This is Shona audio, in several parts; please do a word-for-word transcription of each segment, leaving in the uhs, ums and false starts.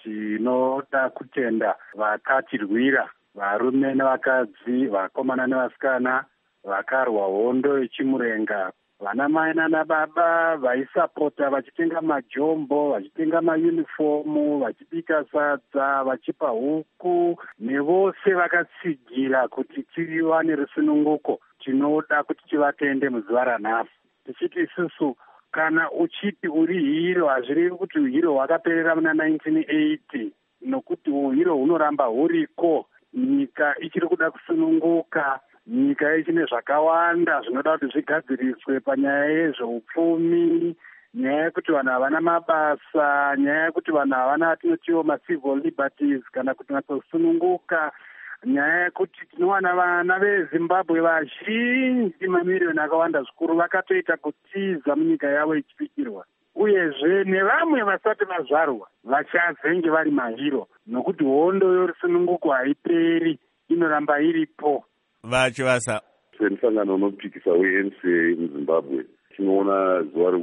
tinoda kutenda vakatirwira, varume nevakadzi, vakomana nevasikana, vakarwa hondo yechimurenga, vana mai nana baba vaisapota, vachitenga majombo, vachitenga mayunifomu, vachibika sadza, vachipa huku, nevose vakatsigira kuti tiwane rusununguko. Tinoda kuti tivatende muzuva ranhasi tichiti isusu kana uchiti uri hiro, hazvirevi kuti uhiro hwakaperera muna nineteen eighty, nokuti uhiro hunoramba huriko. Nyika ichiri kuda kusununguka, nyika ichine zvakawanda zvinoda kuti zvigadziriswe panyaya yezveupfumi, nyaya yekuti vanhu havana mabasa, nyaya yekuti vanhu havana atinotiwo macivil liberties kana kuti kusununguka, nyaya yekuti tinowana vana veZimbabwe vazhinji mamiriyoni akawanda zvikuru vakatoita kutiza munyika yavo ichipikirwa, uyezve nevamwe vasati vazvarwa vachazenge vari mahiro, nokuti hondo yorusununguko haiperi, inoramba iripo. Vachivasa semusangano unopikisa we-N C A muZimbabwe tinoona zuva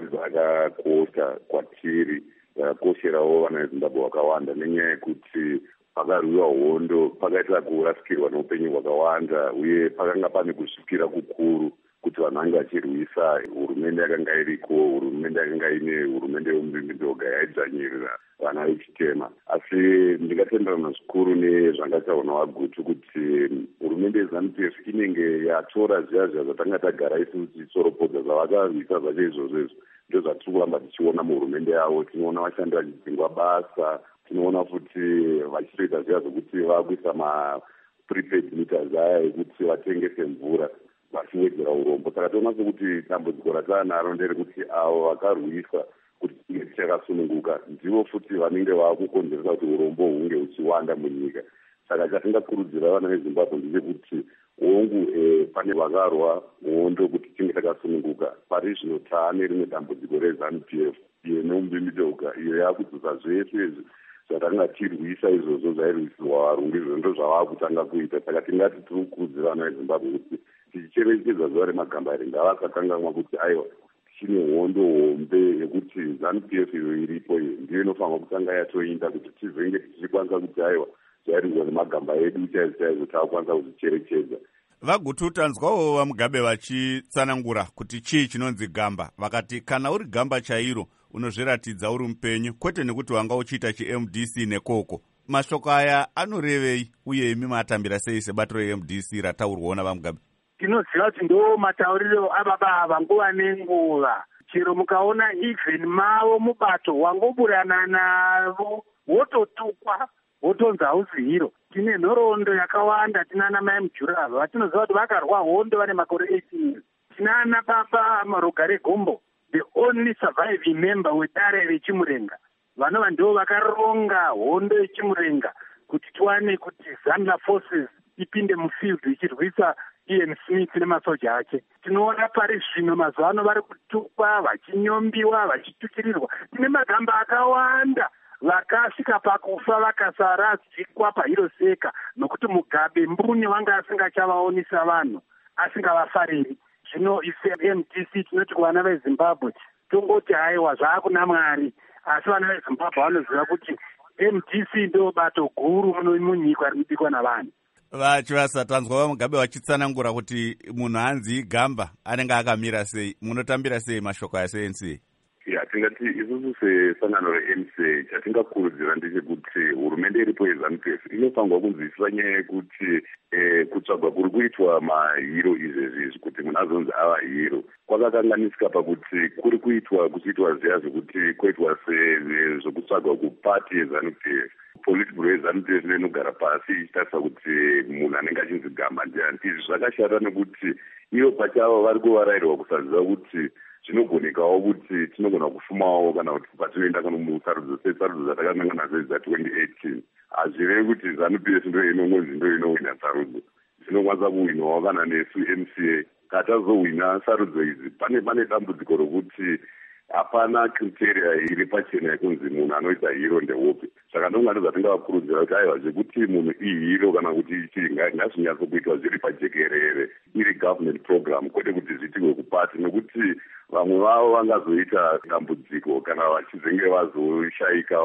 rakakosha kwatiri, rakakosherawo vana veZimbabwe vakawanda, nenyaya yekuti pakarwiwa hondo pakaita kurasikirwa neupenyu hwakawanda, uye pakanga pane kusvikira kukuru kuti vanhu vange vachirwisa hurumende yakanga iriko, hurumende yakanga ine hurumende yeumbimbidzoga yaidzvanyirira vana vechitema. Asi ndingatenderana zvikuru nezvanga taona wagutu kuti hurumende yeZANU-P F inenge yatora zviya zviya zvatanga tagara isusu tichisoropodza zvavakarwisa zvacho izvozvo izvo ndo zvatiri kuramba tichiona muhurumende yavo. Tinoona vashandi vachidzingwa basa, tinoona futi vachitoita zviya zvokuti vakuisa ma-prepaid meters aya ekuti vatengese mvura vachiwedzera urombo. Saka toona sekuti dambudziko ratanaro nderekuti avo vakarwisa kuti tinge tichakasununguka ndivo futi vanenge vakukonzeresa kuti urombo hunge huchiwanda munyika. Saka chatingakurudzira vana veZimbabwe ndechekuti hongu e, pane vakarwa hondo kuti tinge takasununguka. Pari zvino taane rimwe dambudziko reZANU-P F iyo neumbimbidzoga iyo yakudzosa zvese izvi zvatanga tirwisa izvozvo zvairwisirwa varungu, izvo ndo zvavakutanga kuita. Saka tingati tiri kukurudzira vana veZimbabwe kuti tichicherechedza zuva remagambari ngavasakanganwa kuti aiwa tine hondo hombe yekuti ZANU-P F iyo iripo iyo ndiyo inofanira kutanga yatoinda kuti tizenge tichikwanisa kuti aiwa zvairwiswa nemagamba edu chaizvo chaizvo taakwanisa kuzvicherechedza. Vagutu tanzwawo vaMugabe vachitsanangura kuti chii chinonzi gamba, vakati kana uri gamba chairo unozviratidza uri mupenyu, kwete nekuti wanga uchiita chi-M D C nekoko. Mashoko aya anorevei uye imi matambira sei sebato re-M D C rataurwawo navaMugabe? Tinoziva kuti ndo matauriro ababa ava nguva nenguva. Chero mukaona even mavo mubato wangoburana navo wototukwa wotonzi hausi hiro. Tine nhoroondo yakawanda, tinana mai Mujurava vatinoziva kuti vakarwa hondo vane makore eighteen. Tinana baba Marogare Gombo, the only surviving member wedare rechimurenga. Vanova ndo vakaronga hondo yechimurenga kuti tiwane kuti ZANU forces ipinde mufield ichirwisa Ian Smith nemasoja ake. Tinoona pari zvino mazuva ano vari kutukwa, vachinyombiwa, vachitukirirwa. Tine magamba akawanda vakasvika pakufa vakasaradzikwa pahiroseka nokuti Mugabe mbune wanga asingachavaonesa vanhu, asingavafariri. Zvino ife M D C tinoti kuvana veZimbabwe tongoti haiwa zvakuna Mwari, asi vana veZimbabwe vanoziva kuti M D C ndo bato guru munyika rinobikwa navanhu. Vachivasa tanzwa vaMugabe vachitsanangura kuti munhu hanzi igamba anenge akamira sei, munotambira sei mashoko aya se-N C A? Ya, tingati isusu sesangano re-N C A chatingakurudzira ndechekuti hurumende iripo yeZANU-P F inofanirwa kunzwisisa nyaya yekuti eh, kutsvagwa kuri kuitwa mahiro izvezvizvi kuti munhu azonzi ava hiro kwakakanganisika pakuti kuri kuitwa kuchiitwa ziya zvokuti koitwa zvokutsvagwa kupati yeZANU-P F. Politburo yeZANU-P F inogara pasi ichitarisa kuti munhu anenge achinzi gamba ndiani. Izvi zvakashata nekuti ivo pachavo vari kuvarairwa kusaziva kuti zvinogonekawo kuti tinogona kufumawo kana kuti patinoenda kana musarudzo sesarudzo dzatakanga nadzo dza twenty eighteen. Hazvirevi kuti ZANU-P F ndo inongonzi ndo inowina sarudzo, dzinokwanisa kuwinwawo kana nesu M C A. Katazohwina sarudzo idzi pane pane dambudziko rokuti hapana kriteria iri pachena yekunzi munhu anoita hiro ndeupi. Saka ndongati zvatingavakurudzira kuti aiwa zvekuti munhu ihiro kana kuti chii ngazvinyatsokuitwa zviri pajekerere, iri government program, kwete kuti zviitirwe kupati, nekuti vamwe vavo vangazoita dambudziko kana vachizenge vazoshayikawo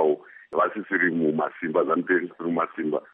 vasisiri mumasimba, ZANU-P F isiri mumasimba,